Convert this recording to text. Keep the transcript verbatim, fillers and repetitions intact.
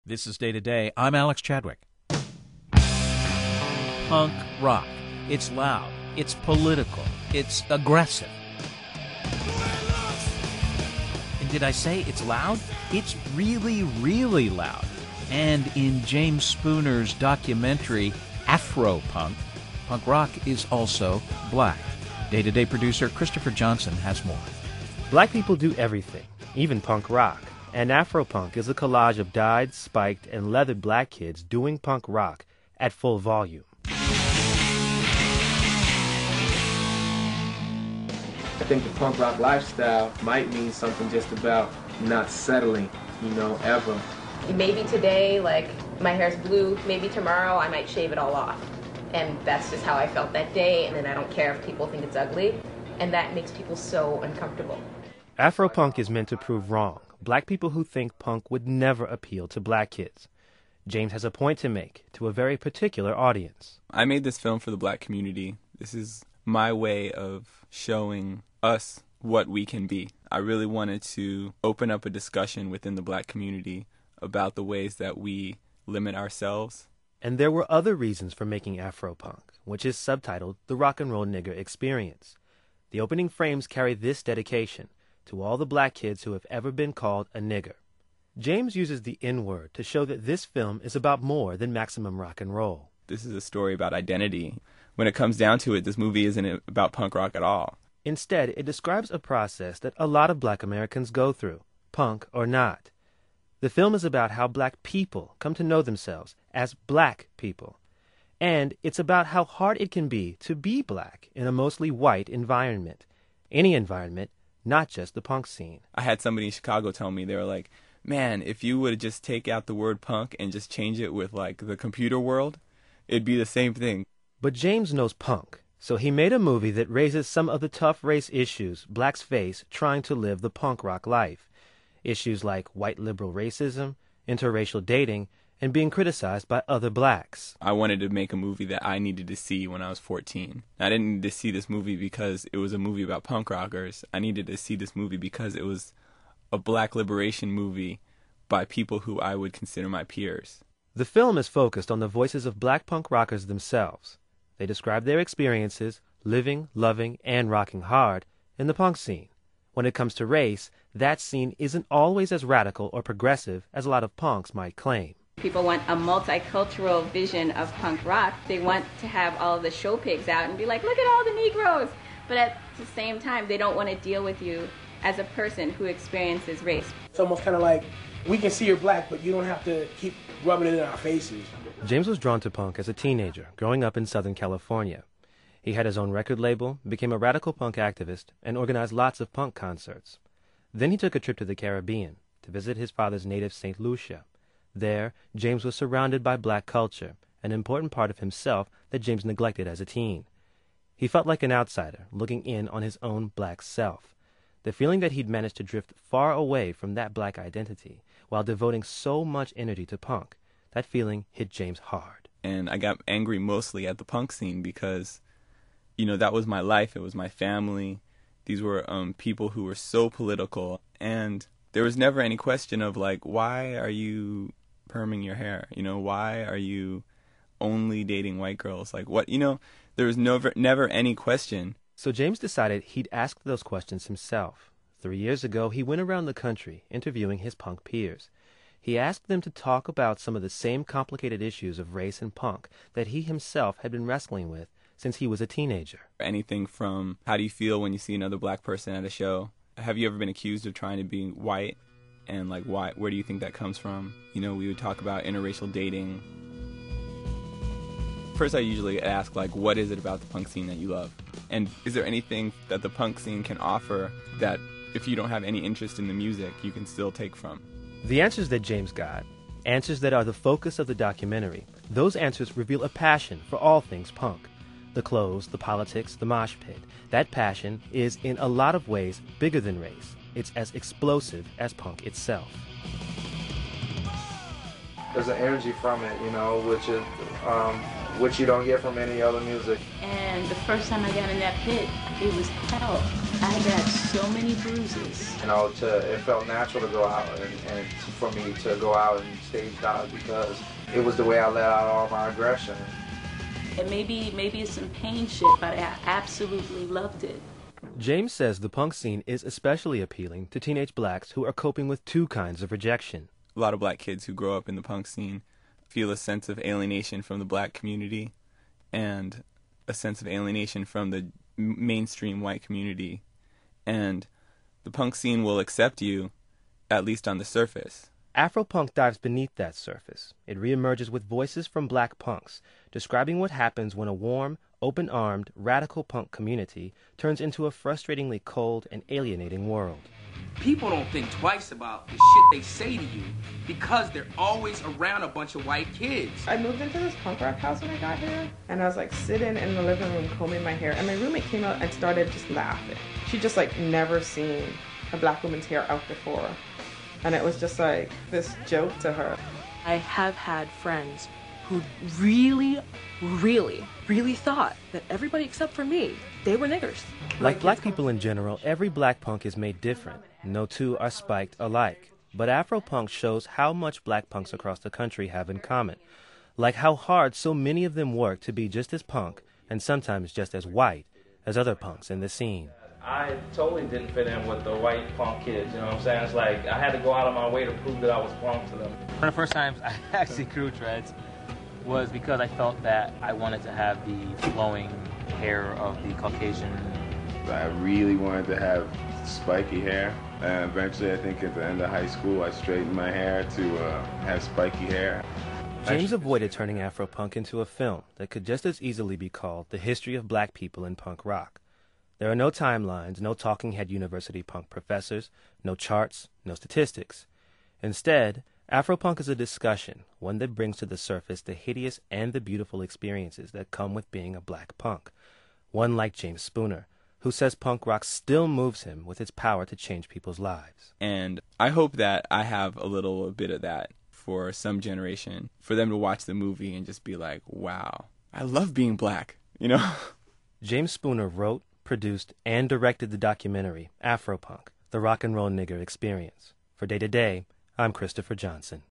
This is Day to Day. I'm Alex Chadwick. Punk rock. It's loud. It's political. It's aggressive. And did I say it's loud? It's really, really loud. And in James Spooner's documentary, Afro-Punk, punk rock is also black. Day to Day producer Christopher Johnson has more. Black people do everything, even punk rock. And Afro-Punk is a collage of dyed, spiked, and leathered black kids doing punk rock at full volume. I think the punk rock lifestyle might mean something just about not settling, you know, ever. Maybe today, like, my hair's blue. Maybe tomorrow I might shave it all off. And that's just how I felt that day, and then I don't care if people think it's ugly. And that makes people so uncomfortable. Afro-Punk is meant to prove wrong. Black people who think punk would never appeal to black kids. James has a point to make to a very particular audience. I made this film for the black community. This is my way of showing us what we can be. I really wanted to open up a discussion within the black community about the ways that we limit ourselves. And there were other reasons for making Afro-Punk, which is subtitled The Rock and Roll Nigger Experience. The opening frames carry this dedication to all the black kids who have ever been called a nigger. James uses the N-word to show that this film is about more than maximum rock and roll. This is a story about identity. When it comes down to it, this movie isn't about punk rock at all. Instead, it describes a process that a lot of black Americans go through, punk or not. The film is about how black people come to know themselves as black people. And it's about how hard it can be to be black in a mostly white environment. Any environment, not just the punk scene. I had somebody in Chicago tell me, they were like, man, if you would just take out the word punk and just change it with, like, the computer world, it'd be the same thing. But James knows punk, so he made a movie that raises some of the tough race issues blacks face trying to live the punk rock life. Issues like white liberal racism, interracial dating, and being criticized by other blacks. I wanted to make a movie that I needed to see when I was fourteen. I didn't need to see this movie because it was a movie about punk rockers. I needed to see this movie because it was a black liberation movie by people who I would consider my peers. The film is focused on the voices of black punk rockers themselves. They describe their experiences, living, loving, and rocking hard in the punk scene. When it comes to race, that scene isn't always as radical or progressive as a lot of punks might claim. People want a multicultural vision of punk rock. They want to have all of the show pigs out and be like, look at all the Negroes. But at the same time, they don't want to deal with you as a person who experiences race. It's almost kind of like, we can see you're black, but you don't have to keep rubbing it in our faces. James was drawn to punk as a teenager, growing up in Southern California. He had his own record label, became a radical punk activist, and organized lots of punk concerts. Then he took a trip to the Caribbean to visit his father's native Saint Lucia. There, James was surrounded by black culture, an important part of himself that James neglected as a teen. He felt like an outsider, looking in on his own black self. The feeling that he'd managed to drift far away from that black identity while devoting so much energy to punk, that feeling hit James hard. And I got angry mostly at the punk scene because, you know, that was my life. It was my family. These were um, people who were so political. And there was never any question of, like, why are you perming your hair? You know, why are you only dating white girls? Like, what, you know, there was never, never any question. So James decided he'd ask those questions himself. Three years ago, he went around the country interviewing his punk peers. He asked them to talk about some of the same complicated issues of race and punk that he himself had been wrestling with since he was a teenager. Anything from, how do you feel when you see another black person at a show? Have you ever been accused of trying to be white? And, like, why? Where do you think that comes from? You know, we would talk about interracial dating. First, I usually ask, like, what is it about the punk scene that you love? And is there anything that the punk scene can offer that, if you don't have any interest in the music, you can still take from? The answers that James got, answers that are the focus of the documentary, those answers reveal a passion for all things punk. The clothes, the politics, the mosh pit. That passion is, in a lot of ways, bigger than race. It's as explosive as punk itself. There's an energy from it, you know, which is um, which you don't get from any other music. And the first time I got in that pit, it was hell. I I got so many bruises. You know, to, it felt natural to go out and, and for me to go out and stage dive because it was the way I let out all my aggression. And maybe, maybe it's some pain shit, but I absolutely loved it. James says the punk scene is especially appealing to teenage blacks who are coping with two kinds of rejection. A lot of black kids who grow up in the punk scene feel a sense of alienation from the black community and a sense of alienation from the mainstream white community. And the punk scene will accept you, at least on the surface. Afropunk dives beneath that surface. It reemerges with voices from black punks, describing what happens when a warm, open-armed, radical punk community turns into a frustratingly cold and alienating world. People don't think twice about the shit they say to you because they're always around a bunch of white kids. I moved into this punk rock house when I got here, and I was like sitting in the living room combing my hair, and my roommate came out and started just laughing. She just like never seen a black woman's hair out before, and it was just like this joke to her. I have had friends who really, really, really thought that everybody except for me, they were niggers. Like black people in general, every black punk is made different. No two are spiked alike. But Afropunk shows how much black punks across the country have in common. Like how hard so many of them work to be just as punk, and sometimes just as white, as other punks in the scene. I totally didn't fit in with the white punk kids, you know what I'm saying? It's like I had to go out of my way to prove that I was punk to them. One of the first times I actually grew dreads was because I felt that I wanted to have the flowing hair of the Caucasian. I really wanted to have spiky hair, and eventually I think at the end of high school I straightened my hair to uh, have spiky hair. James avoided turning Afropunk into a film that could just as easily be called The History of Black People in Punk Rock. There are no timelines, no talking head university punk professors, no charts, no statistics. Instead, Afropunk is a discussion, one that brings to the surface the hideous and the beautiful experiences that come with being a black punk. One like James Spooner, who says punk rock still moves him with its power to change people's lives. And I hope that I have a little bit of that for some generation, for them to watch the movie and just be like, wow, I love being black, you know? James Spooner wrote, produced, and directed the documentary Afropunk, The Rock and Roll Nigger Experience. For Day to Day, I'm Christopher Johnson.